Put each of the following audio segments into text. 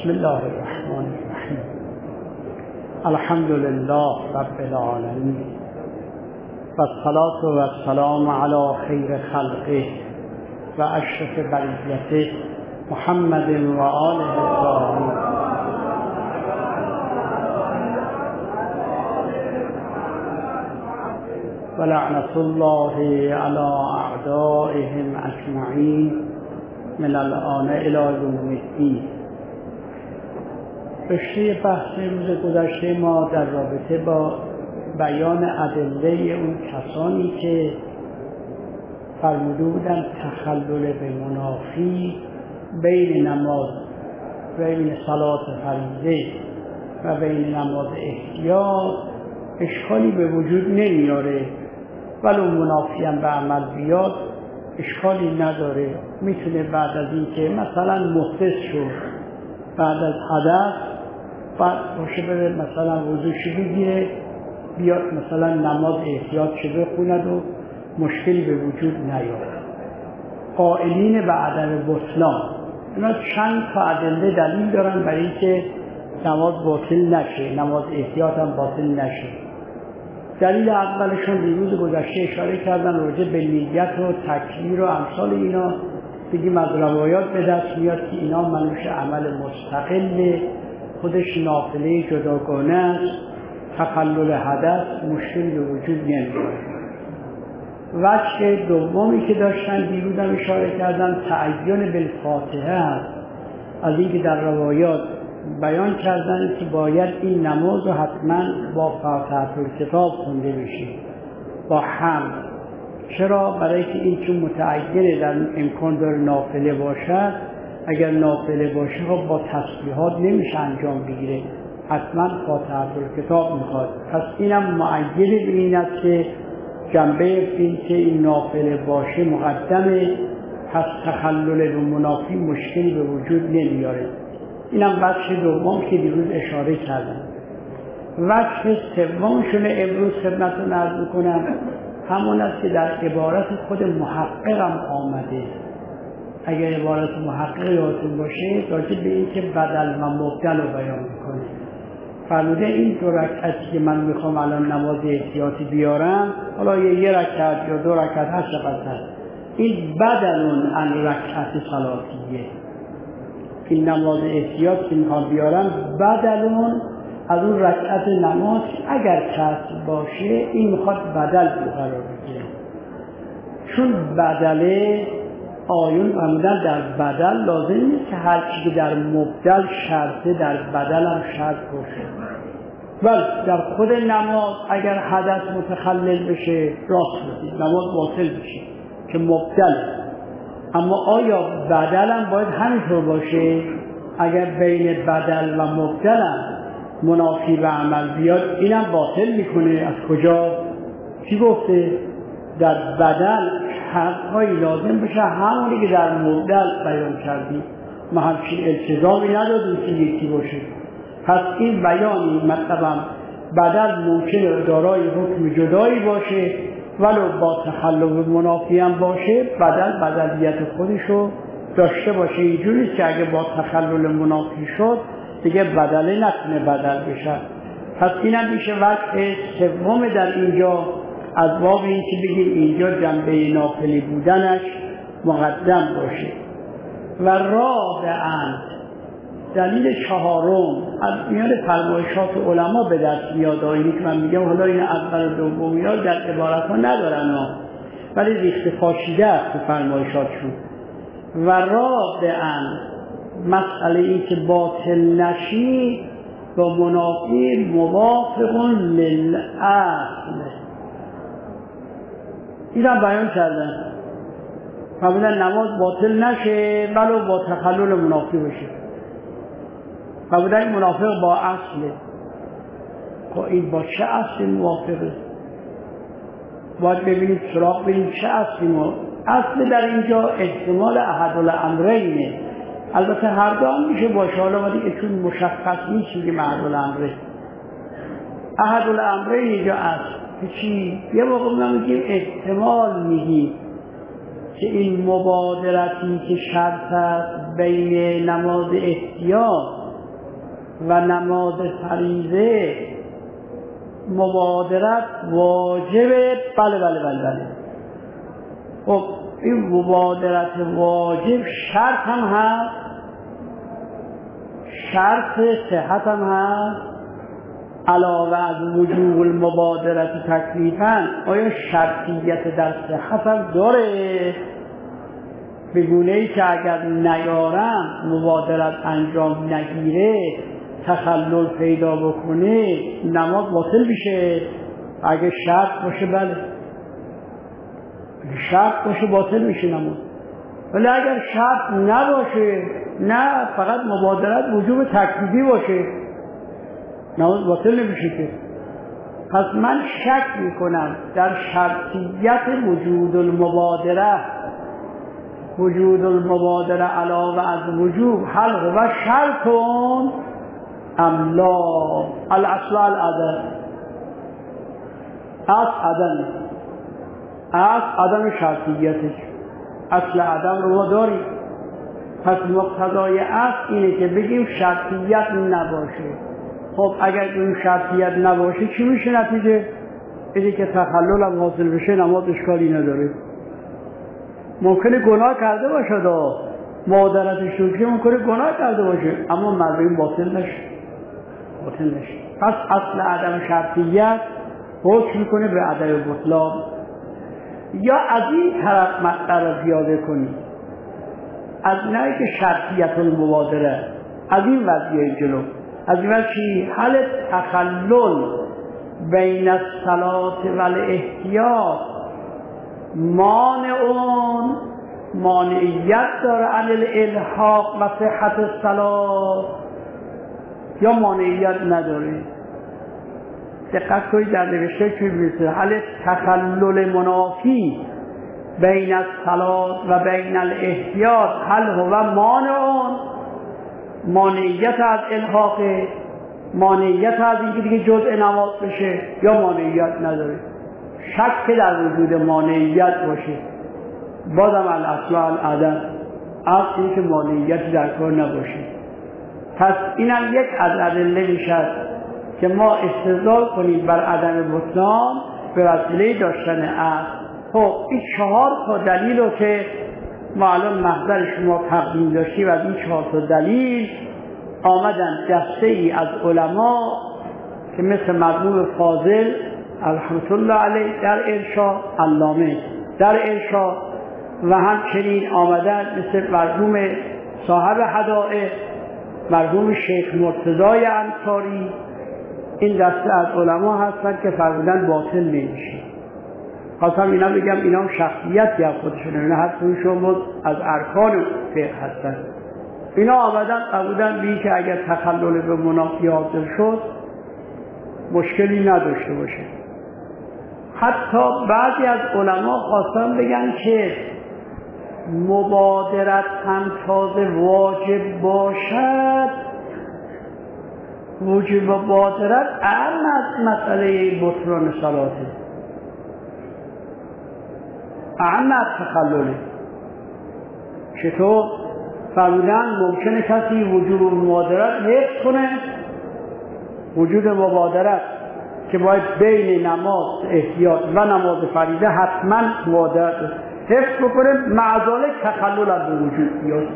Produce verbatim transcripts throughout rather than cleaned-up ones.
بسم الله الرحمن الرحیم. الحمد لله رب العالمین و الصلاة و السلام علی خیر خلقه و اشرف بریته محمد و آله الطاهرین. و لعنت الله علی اعدائهم اجمعین من الآن الی یوم الدین. رشته بحث روز گذشته ما در رابطه با بیان ادله اون کسانی که فرموده بودن تخلل به منافی بین نماز بین صلات فریضه و بین نماز احتیاط اشکالی به وجود نمیاره، ولو منافی هم به عمل بیاد اشکالی نداره. میتونه بعد از این که مثلا محدث شد، بعد از حدث بعد باشه بره مثلا وضوش بگیره بیاد مثلا نماز احتیاط شده بخوند و مشکلی به وجود نیاد. قائلین به عدم بطلان اینا چند تا ادله دلیل دارن برای اینکه نماز باطل نشه، نماز احتیاط هم باطل نشه. دلیل اولشون دیروز گذشته اشاره کردن راجع به نیت و تکبیر و امثال اینا. بگیم از روایات به دست میاد که اینا منوش عمل مستقل، خودش نافله جداگانه است، تخلل حدث مشکلی به وجود نمیاره. وجه دومی که داشتن دیروز هم اشاره کردن تعین بالفاتحه است. از اینکه در روایات بیان کردن که باید این نماز رو حتما با فاتحه الکتاب خونده بشه با حمد. چرا؟ برای که این چون متعینه در امکان داره نافله باشد. اگر نافله باشه خب با تسبیحات نمیشه انجام بگیره، حتما فاتحه الکتاب میخواد. پس اینم معین به این است که جنبه این که این نافله باشه مقدمه، پس تخلل به منافی مشکلی به وجود نمیاره. اینم وجه دوم که دیروز اشاره کردم. وجه سومشون امروز خدمتتون عرض میکنم همون است که در عبارت خود محقق هم آمده. اگر عبارت محقق یادتون باشه راجع به این که بدل و مبدل رو بیان میکنه. فرموده این دو رکعتی که من میخوام الان نماز احتیاطی بیارم، حالا یه رکعت یا دو رکعت هر چقدر هست، این بدلون عن رکعت صلاتیه. این نماز احتیاط که میخوام بیارم بدلون از اون رکعت نماز اگر کسر باشه این میخواد بدل قرار بگیره. چون بدله آیون فرمودن در بدل لازم نیست که هر چیزی در مبدل شرطه در بدل هم شرط باشه. ولی در خود نماز اگر حدث متخلل بشه راست بودید نماز باطل بشه که مبدل. اما آیا بدل هم باید همینطور باشه؟ اگر بین بدل و مبدل هم منافی به عمل بیاد اینم باطل میکنه. از کجا؟ چی گفته؟ در بدل حقایی لازم بشه همونی که در مبدل بیان کردی. ما همچین التزامی ندادیم که یکی باشه. پس این بیانی مطلبم بدل ممکنه دارای حکم جدایی باشه ولو با تخلل منافی هم باشه، بدل بدلیت خودشو داشته باشه. اینجوریست که اگه با تخلل منافی شد دیگه بدله نتونه بدل بشه. پس اینم میشه وجه سوم در اینجا از باب این که بگیم اینجا جنبه نافلی بودنش مقدم باشه. و رابعاً دلیل چهارم از میان فرمایشات علما به دست میاد. اینی که من میگم حالا این اول و دومی ها در عبارت ها ندارن ها، ولی ریخت پاشیده است تو فرمایشاتشون. و رابعاً مسئله این که باطل نشی با منافی موافق للأصل. این هم بیان کردن فرمودن نماز باطل نشه ولو با تخلل منافی بشه. فرمودن این منافق با اصله. با این با چه اصلی موافقه؟ باید ببینید سراغ ببینید چه اصلی موافقه. اصل در اینجا احتمال احدالامرینه. البته هر دو هم میشه باشه، حالا ولی چون مشخص نیست که احدالامرین احدالامرین اینجا اصل چی؟ یه موقع میگیم احتمال میگیم که این مبادرتی که شرط است بین نماز احتیاط و نماز فریضه مبادرت واجبه. بله بله بله بله. خب این مبادرت واجب شرط هم هست، شرط صحت هم هست، علاوه از وجوب المبادرت تکلیفاً آیا شرطیت در صحت هم داره؟ به گونه‌ای که اگر نیارم مبادرت انجام نگیره تخلل پیدا بکنه نماز باطل میشه. اگه شرط باشه بله، اگه شرط باشه باطل میشه نماز. ولی اگر شرط نباشه، نه فقط مبادرت وجوب تکلیفی باشه، نماز باطل نمیشه که. پس من شک میکنم در شرطیت وجود المبادره، وجود المبادره علاوه از وجوب هل هو شرطون ام لا. الاصل العدم، اصل عدم، اصل عدم شرطیتش، اصل عدم رو ما داریم. پس مقتضای اصل اینه که بگیم شرطیت نباشه. خب اگر این شرطیت نباشه چی میشه نتیجه؟ اینه که تخلل هم حاصل بشه نماز اشکالی نداره. ممکنه گناه کرده باشه، دا مادرتش رو که ممکنه گناه کرده باشه اما مردم باطل نشه، باطل نشه. پس اصل عدم شرطیت حکم میکنه به عدم بطلان. یا از این طرف مقدر رو زیاده کنی، از نهی که شرطیت المبادره از این وضعیه جلو، از این وضعیه چی؟ حل تخلل بین الصلاة و الاحتیاط مانعون، مانعیت داره عن الالحاق و صحت الصلاة یا مانعیت نداره. دقت کنید در نوشته که میگه حل تخلل منافی بین الصلاة و بین الاحتیاط هل هو مانعون، مانعیت از الحاق، مانعیت از اینکه دیگه جزء نماز بشه یا مانعیت نداره. شک در وجود مانعیت باشه بازم الاصل العدم، اصل این که مانعیت در کار نباشه. پس اینم یک از ادله میشد که ما استدلال کنیم بر عدم بطلان به وسیله داشتن اصل. خب این چهار تا دلیل رو که ما الان محضر شما تقدیم داشتیم، از این چهار تا دلیل آمدن دسته ای از علما که مثل مرحوم فاضل رحمت الله علیه در ارشاد، علامه در ارشاد، و همچنین آمدن مثل مرحوم صاحب هدایق مرحوم شیخ مرتضای انصاری. این دسته از علما هستن که فرمودن باطل نمیشه. خواستم اینا بگم اینا هم شخصیتی از خودشون، اینا هر کدومشون از ارکان فقه هستن. اینا آمدن قبولن بی که اگر تخلل به منافی حاصل شد مشکلی نداشته باشه. حتی بعضی از علما خواستن بگن که مبادرت هم تازه واجب باشد، وجوب مبادرت اهم از مسئله بطلان صلاته، اهم از تخلله. چطور؟ فرمودن ممکنه کسی وجوب مبادرت حفظ کنه، وجود مبادرت که باید بین نماز احتیاط و نماز فریضه حتما مبادرت حفظ بکنه، معذالک تخلل از وجود بیاد،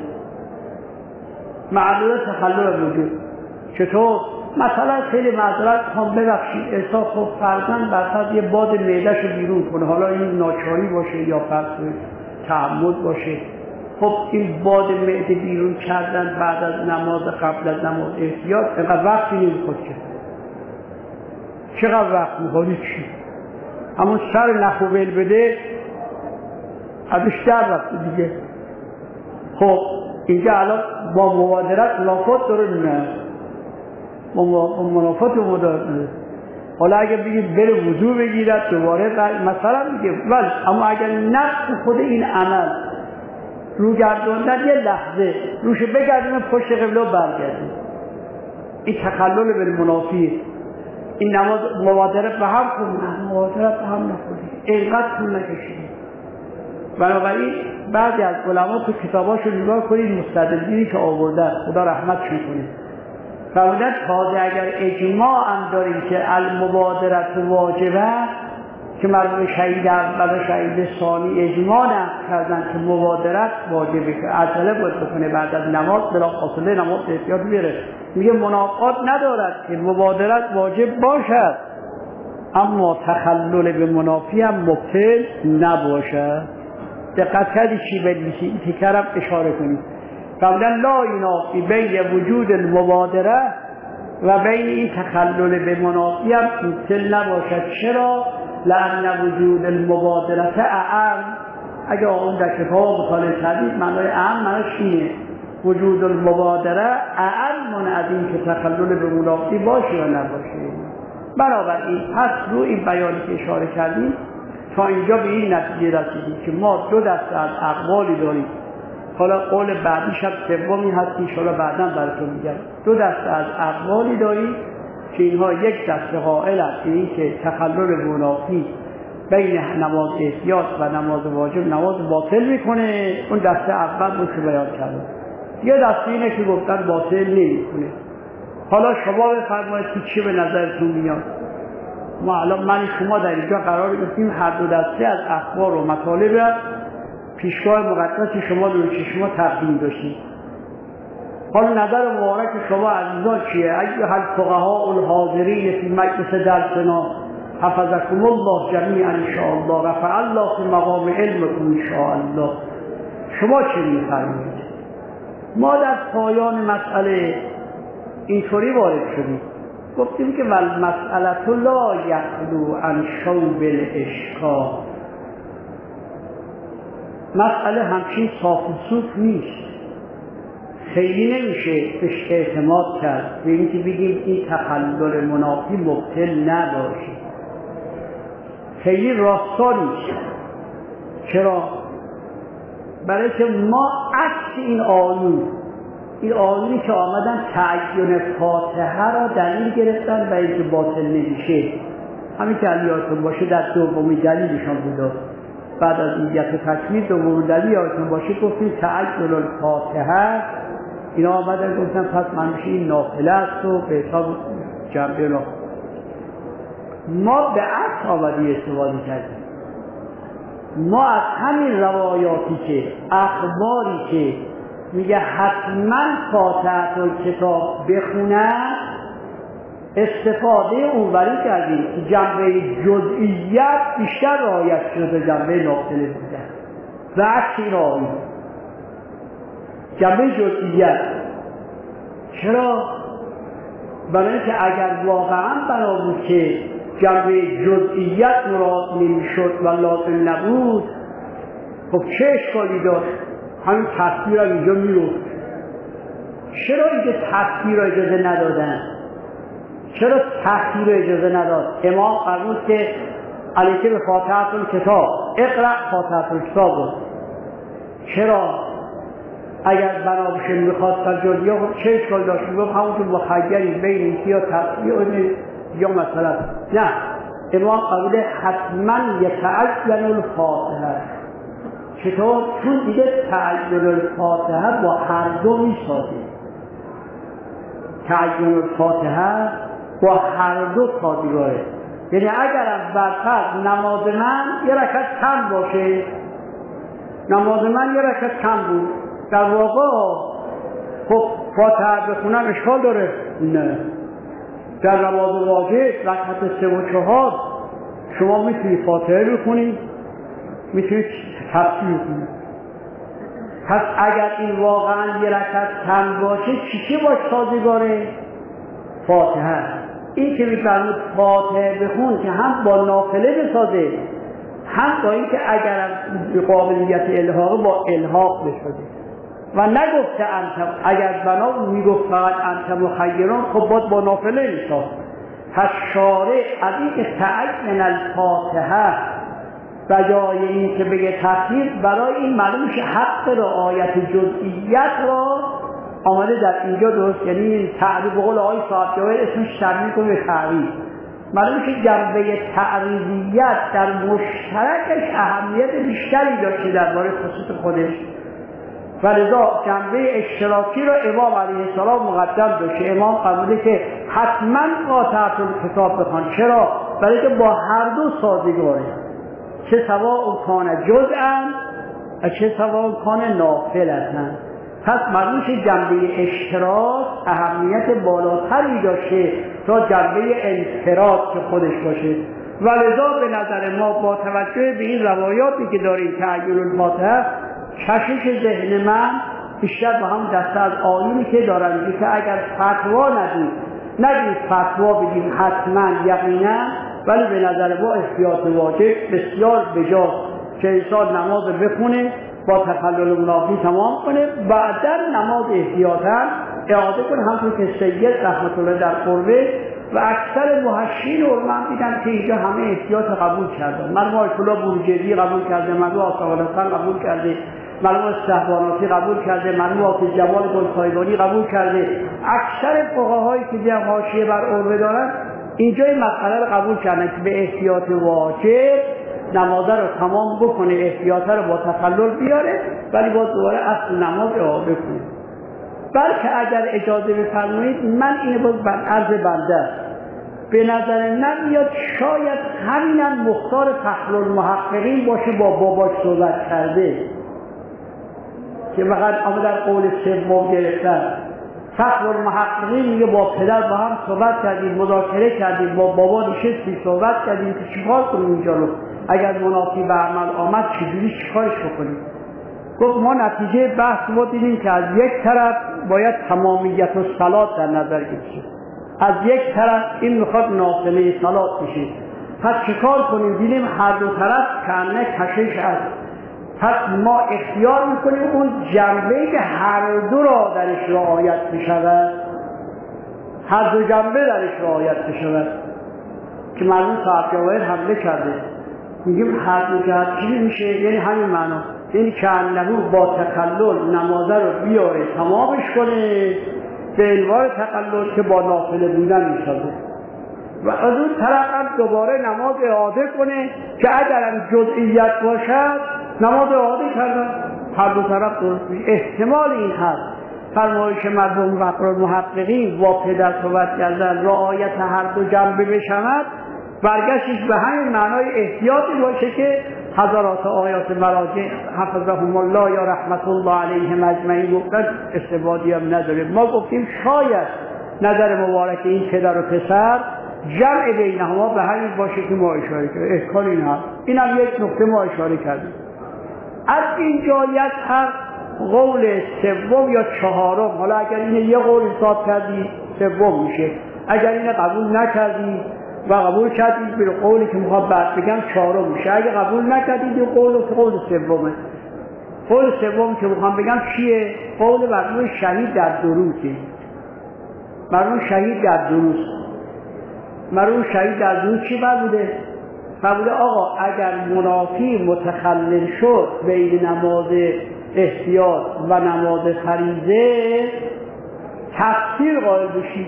معذالک تخلل از وجود. چطور؟ مثلا خیلی معذرت هم ببخشید احساس خب فرزن برصد یه باد معده‌شو بیرون کنه، حالا این ناچاری باشه یا فرض تعمد باشه. خب این باد معده بیرون کردن بعد از نماز قبل از نماز احتیاط اینقدر وقتی نمیخواد که، چقدر وقت میخواد؟ چی؟ همون سر نخوبل بده ازش در وقت دیگه. خب اینجا الان با مبادرت منافات داره نه؟ با منافات و مبادرت نه. حالا اگر بگید بره وضو بگیرد دوباره مثلا میگه ولی اما اگر نفس خود این عمل رو گردوندن یه لحظه روش بگردیم پشت قبله و برگردیم، این تخلل بر منافی. این نماز مبادرت به هم کنیم، مبادرت به هم نکنیم، اینقدر طول نکشیم. بنابراین بعضی از علما تو کتاباشو نگاه کنید مستدلینی که آوردن خدا رحمتشون کنید، فرمودن تازه اگر اجماع هم داریم که المبادرت واجبه که مرحوم شهید اول و شهید ثانی اجماع کردن که مبادرت واجبه که عجله باید بکنه بعد از نماز بلافاصله نماز احتیاط بیاره. میگه مناقض ندارد که مبادرت واجب باشد اما تخلل به منافی هم مبطل نباشد. دقت کردی چی بنویسی؟ این تیکرم اشاره کنید. قبلا لا ینافی بین وجود المبادره و بین این تخلل به منافی هم مبطل نباشد. چرا؟ لأن وجود المبادرت اعم. اگه اون در کتاب مطالعه کردید معنای اعم معناش اینه، وجود المبادره اعم از این که تخلل به منافی باشه یا نباشه. بنابراین پس رو این بیانی که اشاره کردیم تا اینجا به این نتیجه رسیدیم که ما دو دسته از اقوالی داریم. حالا قول بعدیش هم سومی هست که انشاءالله بعدا براتون میگم. دو دسته از اقوالی داریم که اینها یک دسته قائل است این که تخلل منافی بین نماز احتیاط و نماز واجب نماز باطل میکنه. اون دسته اول رو که بیان کردم. یه دسته اینه که گفتن باطل نمیکنه. حالا شما بفرمایید که چی به نظرتون میاد؟ ما الان من شما در اینجا قرار گرفتیم هر دو دسته از اخبار و مطالب پیشگاه مقدس شما دور چشما تقدیم داشتید. حالا نظر مبارک شما عزیزان چیه؟ ایها الفقهاء الحاضرین فی مجلس درسنا حفظکم الله جمیعا ان شاء الله رفع الله فی مقام علمکم ان شاء الله. شما چی می‌فرمایید؟ ما در پایان مسئله اینطوری وارد شدیم، گفتیم که ول مسئله لا یخلو عن شوب الاشکال. مسئله همچین صاف و صوف نیست، خیلی نمیشه بهش اعتماد کرد به اینکه بگیم این تخلل منافی مبطل نباشه. خیلی راستا نیست. چرا؟ برای که ما عکس این آیون این آیونی که آمدن تعین فاتحه را دلیل گرفتن و اینکه باطل نمیشه. همین که یادتون باشه در دومی دلیلشان بود. بعد از نیت تکمیل دومی دلیل یادتون باشه گفتیم تعین الفاتحه. اینا آمدن گفتن پس منشه این نافله است و به حساب جنبه را ما به عکس آمدی استفاده کردیم. ما از همین روایاتی که اخباری که میگه حتما فاتحه کتاب بخونن استفاده اونوری کردیم که جنبه جزئیت بیشتر رعایت شده جنبه نافله بودن و عکس این آیه جنبه جزئیت. چرا؟ برای اینکه اگر واقعا بنا بود که جنبه جزئیت مراد نمیشد و لازم نبود خب چه اشکالی داشت؟ همین تصویر هم اینجا میرفت. چرا اینجا تصویر را اجازه ندادن؟ چرا تصویر را اجازه نداد؟ امام قبول که علیکه به فاتحه الکتاب اقرأ فاتحه الکتاب بود. چرا؟ اگر بنابشه میخواست در جزئیات چه اشکال داشت؟ میگفت همون که مخیری بین اینکه یا تصویر یا مثلا نه، امام قبول حتما یتعین الفاتحه. چطور؟ چون دیگه تعین الفاتحه با هر دو میسازه. تعین الفاتحه با هر دو سازگاره. یعنی اگر از برتر نماز من یه رکعت کم باشه، نماز من یه رکعت کم بود، در واقع خب فاتحه بخونم اشکال داره؟ نه. در نماز واجب رکعت سه و چهار شما میتونید فاتحه بخونید، میتونید تفسیر کنید. پس اگر این واقعا یه رکعت کم باشه چی چی باش سازگاره؟ فاتحه. این که میفرمود فاتحه بخون که هم با نافله بسازه هم با این که اگر قابلیت الحاق با الحاق بسازه و نگفته انتم. اگر بنا میگفت فقط انتم مخیران خب باید با نافله میساز. پس شارع از این که تعین الفاتحه و جای این که بگه تخییر برای این معلوم میشه حق رعایت جزئیت را آمده در اینجا درست. یعنی تعریف به قول آقای صاحب جواهر اسمش ترمیم کنه به تعریف. معلوم میشه جنبه تعریفیت در مشترکش اهمیت بیشتری داشته درباره خصوص خودش. ولذا جنبه اشتراکی رو امام علیه السلام مقدم داشته. امام قبوله که حتما قاطعت الکتاب بخوان. چرا؟ برای که با هر دو سازگاره، چه سواء کان جزءا و چه سواء کان نافلة. پس معلومه جنبه اشتراک اهمیت بالاتری داشته تا جنبه انفراد که خودش باشه. ولذا به نظر ما با توجه به این روایاتی که داریم تعیین الفاتحه، کشش ذهن من بیشتر با هم دسته از آیونی که دارن که اگر فتوا ندید نگید فتوا بدیم حتما یقینا، ولی به نظر ما احتیاط واجب بسیار بجاست که انسان نماز بخونه با تخلل منافی تمام کنه، بعدا نماز احتیاطاً اعاده کنه. همونطور که سید رحمت الله در قربه و اکثر محشین علما دیدن که اینجا همه احتیاط قبول کردن. مرحوم آیت الله بروجردی قبول کرده، مرحوم آصف الحسن قبول کرده، مرحوم استحباناتی قبول کرده، مرحوم حافظ جمال گلخایبانی قبول کرده. اکثر فقهایی که در حاشیه بر قربه دارن اینجا این مسئله رو قبول کردن که به احتیاط واجب نمازه رو تمام بکنه، احتیاطه رو با تخلل بیاره، ولی باز دوباره اصل نماز اعاده کنه. بلکه اگر اجازه بفرمایید من اینو باز بر عرض بنده است، به نظر نمیاد شاید همینم مختار فخر المحققین باشه با باباش صحبت کرده که فقط اما در قول سوم گرفتن. فخر المحققین میگه با پدر با هم صحبت کردیم، مذاکره کردیم، با بابا نشستیم صحبت کردیم که چیکار کنیم اینجا رو، اگر منافی به عمل آمد چجوری چیکارش بکنیم. گفت ما نتیجه بحث ما دیدیم که از یک طرف باید تمامیت و صلات در نظر گرفته، از یک طرف این میخواد نافله صلات بشه. پس چیکار کنیم؟ دیدیم هر دو طرف کنه کشش هست. پس ما اختیار میکنیم اون جنبه که هر دو را درش رعایت بشود، هر دو جنبه درش رعایت بشود که معلوم صاحب جواهر حمله کرده. میگیم هر دو جهت چی میشه؟ یعنی همین معنا، یعنی که انهو با تقلل نمازه رو بیاره تمامش کنه به عنوان تقلل که با نافله بودن میسازه، و از اون طرف هم دوباره نماز اعاده کنه که اگر هم جزئیت باشد نماز اعاده کردن. هر دو طرف درست میشه. احتمال این هست فرمایش مرحوم فخر المحققین با پدر صحبت کردن رعایت هر دو جنبه بشود، برگشتش به همین معنای احتیاطی باشه که حضرات آیات مراجع حفظهم الله یا رحمت الله علیهم اجمعین گفتن استفادی هم نداره. ما گفتیم شاید نظر مبارک این پدر و پسر جمع بینهما به همین باشه که ما اشاره کردیم. احکال این هست. این هم یک نکته ما اشاره کردیم. از این جایت هر قول سوم یا چهارم، حالا اگر این یه قول حساب کردی سوم میشه، اگر این قبول نکردی و قبول کردید به قولی که میخواد بعد بگم چهارم میشه. اگه قبول نکردید این قول و قول سومه. قول سوم که میخوام بگم چیه؟ قول مرحوم شهید در دروسه. مرحوم شهید در دروس مرحوم شهید در دروس چی بوده؟ بوده آقا اگر منافی متخلل شد بین نماز احتیاط و نماز فریضه تفسیر قائل بشید.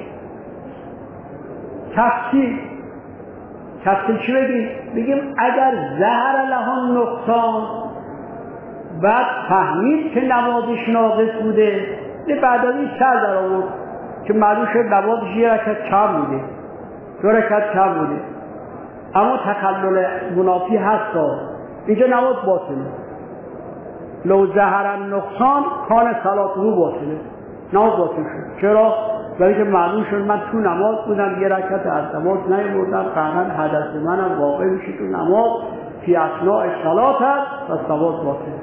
تفسیر تفسیر چی بگیم؟ بگیم اگر ظهر لها نقصان، بعد فهمید که نمازش ناقص بوده، بعد از این سر در آورد که معلوم شد نمازش یه رکعت کم بوده، دو رکعت کم بوده، اما تخلل منافی هست، اینجا نماز باطله. لو ظهر النقصان کان صلاته باطله، نماز باطل شد. چرا؟ برای که معلوم شد من تو نماز بودم یه رکعت از نماز نیاوردم، قطعا حدث منم واقع میشه تو نماز فی اثناء صلات هست و نماز باطل،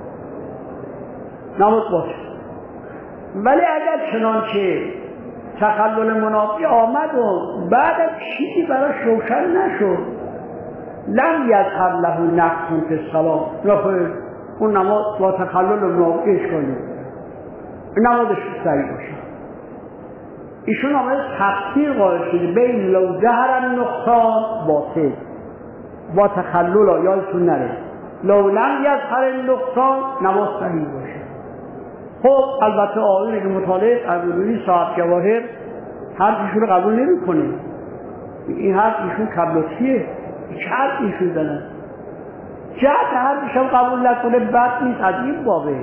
نماز باطل. ولی اگر چنانچه تخلل منافی آمد و بعد از چیزی براش روشن نشد، لم یظهر له نقص فی الصلاة، نخواهد اون نماز با تخلل منافیش کنید، نمازش صحیح باشه. ایشون آمده تفسیر قائل شده بین لو ظهر النقصان باطل با تخلل، یادتون نره لو لم یظهر النقصان نماز صحیح باشه. خب البته آقایونی که مطالعه قبولی صاحب جواهر حرفشون رو قبول نمی کنه. این حرف ایشون کبلاتیه، چه حرف ایشون دارن؟ جهت حرفش هم قبول نکنه بد نیست، از این بابه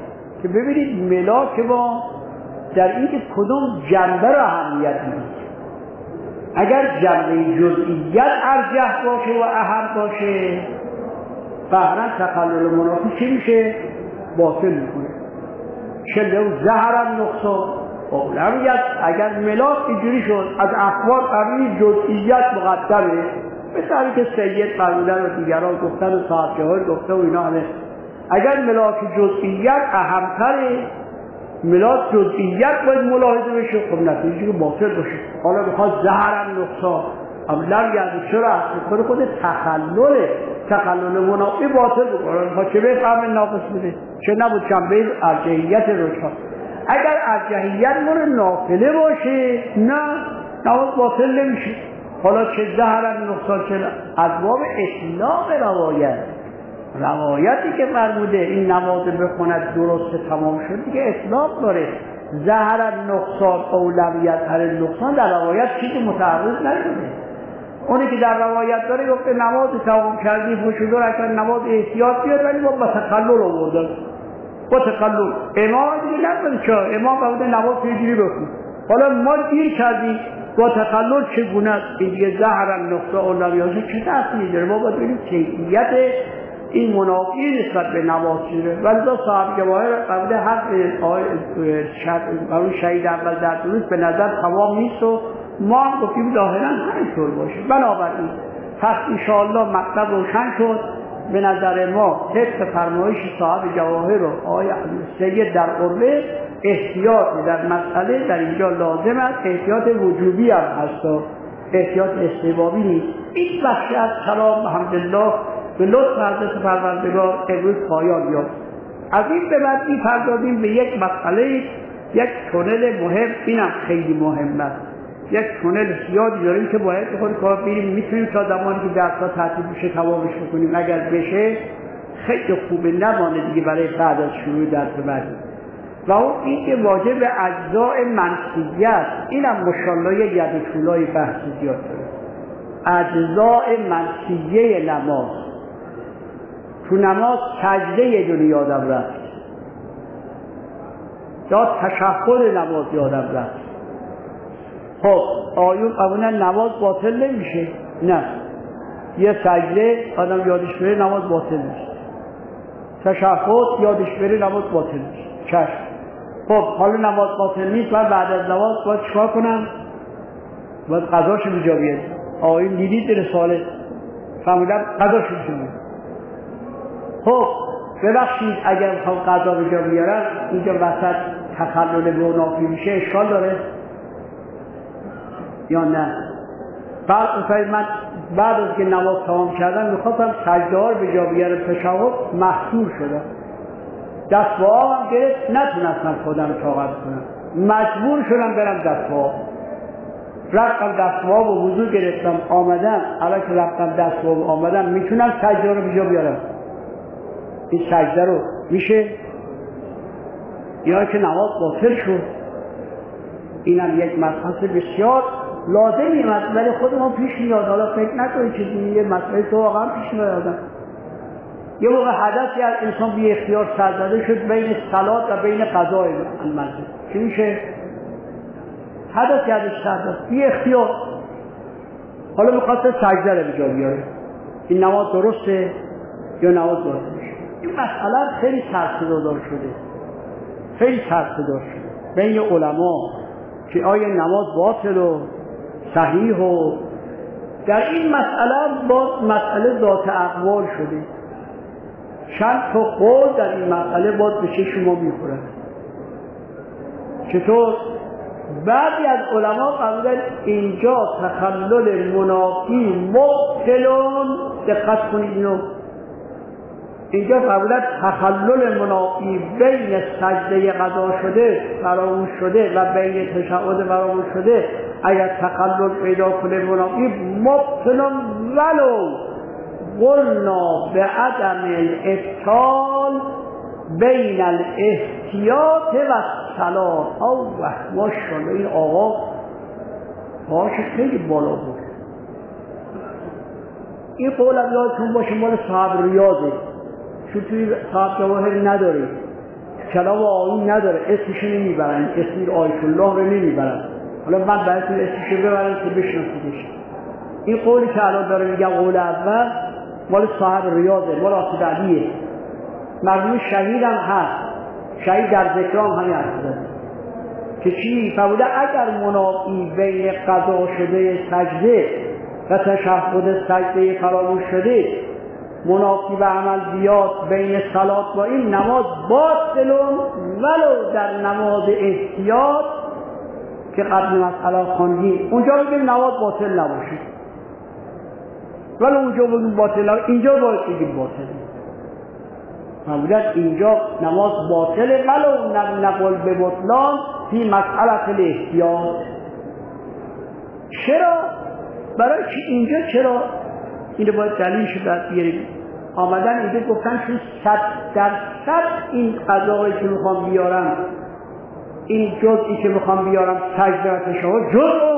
که ببینید ملاک ما در این که کدوم جنبه را اهمیت میدید. اگر جنبه جزئیت ارجح باشه و اهم باشه، قهرن تخلل منافی چی میشه؟ باطل میکنه. شله و زهر نقصان اولویت. اگر ملاک اینجوری شد از اخبار قبلی جزئیت مقدمه، مثل که سید فرمودن و دیگران گفتن و صاحب جواهر گفته و اینا همه، اگر ملاک جزئیت اهمتره، ملاک جزئیت باید ملاحظه بشه، خب نتیجه که باطل باشه. حالا میخواد زهر نقصان اولم یعنی چرا اصلا خود تخلل تخلل منافی باطل بکنه، میخواد چه بفهمه ناقص بوده، چه نبود جنبه ارجحیت روشها. اگر ارجحیت مورد نافله باشه نه نماز باطل نمیشه. حالا چه زهر نقصان چه ابواب اطلاق روایت، روایتی که فرموده این نماز بخوند درست تمام شد دیگه اطلاق داره. زهر نقصان اولویت هر نقصان در روایت چیزی متعرض نشده. اونی که در روایت داره گفته نماز تمام کردی فشودو رکن نماز احتیاط بیاد، ولی با تخلل آوردن، با تخلل امام دیگه نبود چرا امام باید نماز پیگیری بکن. حالا ما دیر کردیم با تخلل چگونه است؟ این دیگه زهر نقصان اولویت چه تأثیری داره؟ ما باید ببینیم کیفیت این منافی نسبت به نماز چیه. ولی دا صاحب جواهر قبل حق اون شهید اول در دروس به نظر تمام نیست و ما هم گفتیم ظاهرا همینطور باشه. بنابراین پس انشاءالله مطلب روشن شد. به نظر ما طبق فرمایش صاحب جواهر و آقای سید در قربه احتیاط در مسئله در اینجا لازم است. احتیاط وجوبی هم هست، احتیاط استحبابی نیست. این بخشی از کلام الحمدلله به لطف حضرت پروردگار امروز پایان یافت. از این به بعد می‌پردازیم به یک مسئله، یک تونل مهم. اینم خیلی مهم است. یک تونل زیادی داریم که باید خود کار بریم، میتونیم تا زمانی که درس‌ها تعطیل بشه تمامش بکنیم. اگر بشه خیلی خوبه، نمانه دیگه برای بعد از شروع درس بعدی. و اون این که واجب اجزاء منسیه است. اینم ماشاءالله یک ید طولای بحثی زیاد داره. اجزاء منسیه نماز. تو نماز سجده یه دونه یادم رفت، یا تشهد نماز یادم رفت. خب آیون قبولا نماز باطل نمیشه؟ نه. یه سجده آدم یادش بره نماز باطل میشه، تشهد یادش بره نماز باطل میشه. چشم. خب حالا نماز باطل نیست و بعد از نماز باید چیکار کنم؟ باید قضاشو بجا بیارم. آیون دیدید رساله فهمیدم قضاشو بجا بیارم. خب ببخشید اگر میخوام قضا به جا بیارم اینجا وسط تخلل منافی میشه، اشکال داره یا نه؟ بعد من بعد از که نماز تمام کردم میخواستم سجده ها رو به جا بیارم، تشهد محصور شدم، دست و آبم گرفت، نتونستم خودم رو طاقت کنم، مجبور شدم برم دست و آب. رفتم دست و آب و وضو گرفتم آمدم. الان که رفتم دست و آب آمدم میتونم سجده رو به جا بیارم؟ این سجده رو میشه؟ یا که نماز باطل شد؟ اینم یک مسئله بسیار لازمی است، ولی خودمون پیش میاد. حالا فکر نکنید چیزی یه مسئله تو واقعا پیش میاد. یه موقع حدثی از انسان بی اختیار سرزده شد بین صلات و بین قضای المنزل، چی میشه؟ حدثی ازش سرزده بی اختیار، حالا میخواست سجده رو به جا بیاره. این نماز درسته یا نماز درست میشه؟ این مسئله خیلی ترسدار شده، خیلی ترسدار شده بین علما که آیا نماز باطل و صحیح و در این مسئله باز مسئله ذات اقوال شده. چند تا قول در این مسئله باز به چه شما میخورد. چطور؟ بعضی از علما قبولن اینجا تخلل منافی مبطلون، دقت کنید اینو، اینجا قبولن تخلل منافی بین سجده قضا شده فراموش شده و بین تشهد فراموش شده اگر تخلل پیدا کنه منافی مبطلون، ولو قلنا به عدم الابطال بین الاحتیاط و الصلاة. او ماشاءالله این آقا پاش خیلی بالا بود. این قول یادتون باشه مال صاحب ریاضه، چون توی صاحب جواهر نداره. کلام آیین نداره، اسمشو نمیبرن، اسم آیت الله رو نمیبرن. حالا من براتون اسمشو ببرم که بشناسیدش. این قولی که الان داره میگم قول اول مال صاحب ریاضه، مال آصف علیه، مرحوم شهید هم هست، شهید در ذکرام همین هست که چی؟ فرموده اگر منافی بین قضا شده سجده و تشهد سجده فراموش شده منافی و عمل بیاد بین صلات با این نماز باطلون ولو در نماز احتیاط که قبل مسئله خواندیم اونجا بگیم نماز باطل نباشه، ولو اونجا بگیم باطل نباشه، اینجا باید بگیم باطل. فرمودن اینجا نماز باطله ولو نقل به بطلان فی مسئله الاحتیاط. چرا؟ برای چی اینجا چرا؟ اینو باید دلیلش رو بیاریم. آمدن اینجا گفتن چون صد درصد این قضایی که میخوام بیارم، این جزئی که میخوام بیارم سجده و تشهد جزء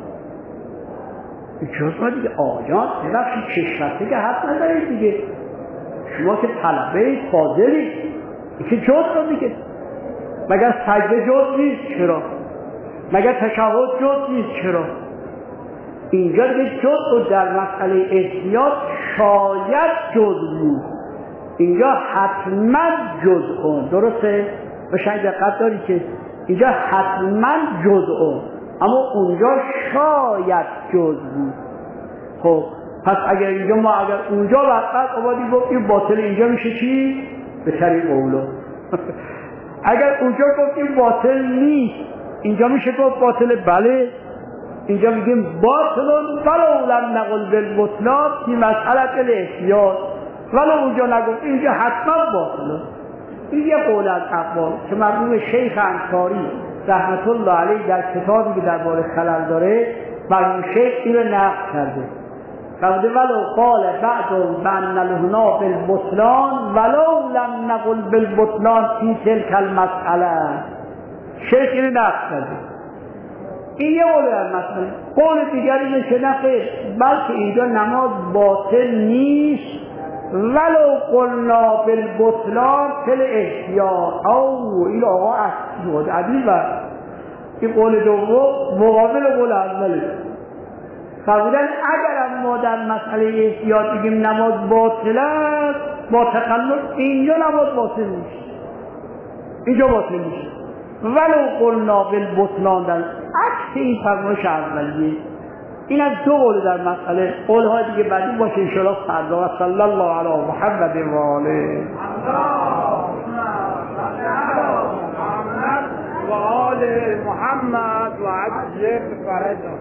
جزء دیگه آجان ببخشید چشمته که حد ندارید دیگه، شما که طلبه فاضلی که جزء رو میگه. مگر سجده جزء نیست؟ چرا؟ مگر تشهد جزء نیست؟ چرا؟ اینجا دیگه جزء در مسئله احتیاط شاید جزء بود، اینجا حتما جزء. درسته؟ بشنگ دقت داری که اینجا حتما جزء، اما اونجا شاید جزء بود. خب پس اگر اینجا ما اگر اونجا وقت آبادی گفتیم باطل، اینجا میشه چی؟ به طریق اولو. اگر اونجا گفتیم باطل نیست، اینجا میشه گفت باطل. بله اینجا میگیم باطلون ولو لم نقل بالبطلان فی مسئله الاحتیاط، ولو اونجا نگفت اینجا حتما باطلون. این یه قول از اقوال که مرحوم شیخ انصاری رحمت الله علیه در کتابی که درباره خلل داره مرحوم شیخ این رو نقل کرده. فرموده ولو قال بعض بان الهنا بالبطلان ولو لم نقل بالبطلان فی تلک المسئله. شیخ این رو نقل کرده. این یه قول از مسئله. قول دیگری اینه که نخیر، بلکه اینجا نماز باطل نیست ولو قلنا بالبطلان تل احتیاط. او این آقا اصلی عدیل و این قول دوم مقابل قول اوله. فرمودن اگر ما در مسئله احتیاط بگیم نماز باطل است با تقلد، اینجا نماز باطل نیست، اینجا باطل نیست ولو قلنا بالبطلان. در عکس این فرمایش اولیه. این از دو قول در مسئله. قول‌های دیگه بعدی باشه ان شاء الله فردا. صلی الله علی محمد و آله و آل محمد و عجل فرجا.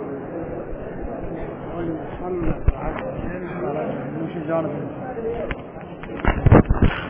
محمد و عجل فرجا. نوش جانتون.